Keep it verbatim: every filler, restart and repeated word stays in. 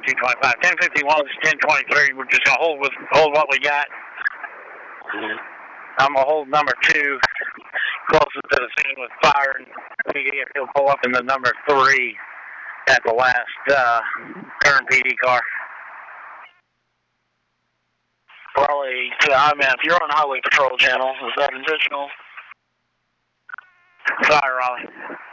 two twenty-five. ten fifty-one is ten twenty-three. We're just going to hold with hold what we got. Mm-hmm. I'm going to hold number two closer to the scene with fire, and he'll pull up in the number three at the last uh, current P D car. Raleigh to the I M F, you're on Highway Patrol channel. Is that intentional? Sorry, Raleigh.